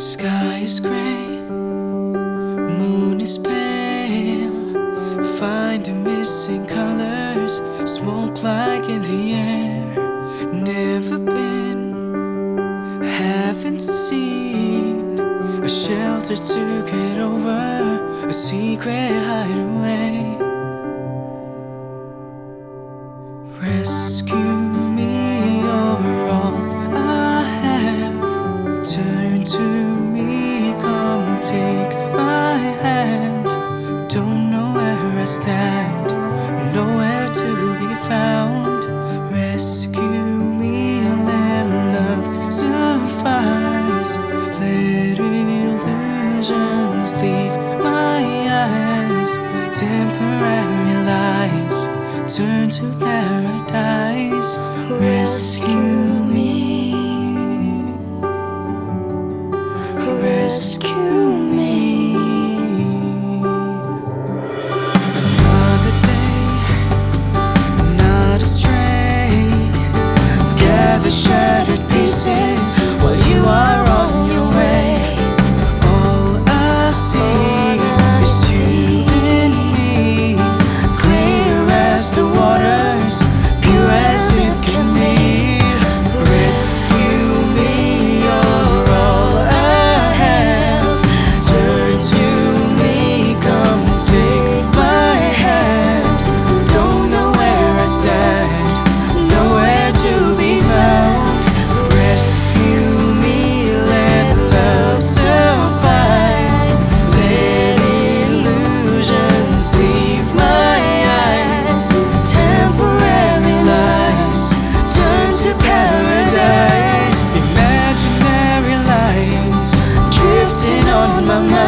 Sky is gray, moon is pale. Find the missing colors, smoke like in the air. Never been, haven't seen a shelter to get over, a secret hideaway. Rescue me, you're all I have. Turn to me, come take my hand. Don't know where I stand, nowhere to be found. Rescue me, let love suffice. Let illusions leave my eyes. Temporary lies turn to paradise. Rescue me, rescue me. Another day, another stray. Gather shattered pieces while you are on your way. All I see is you and me, clear as the waters, pure as it can be. Rescue me, you're all I have. Turn to me, come take my hand. Don't know where I stand, nowhere to be found. Rescue me, let love suffice. Let illusions leave my eyes. Temporary lies turn to paradise. Imaginary lines drifting on my mind.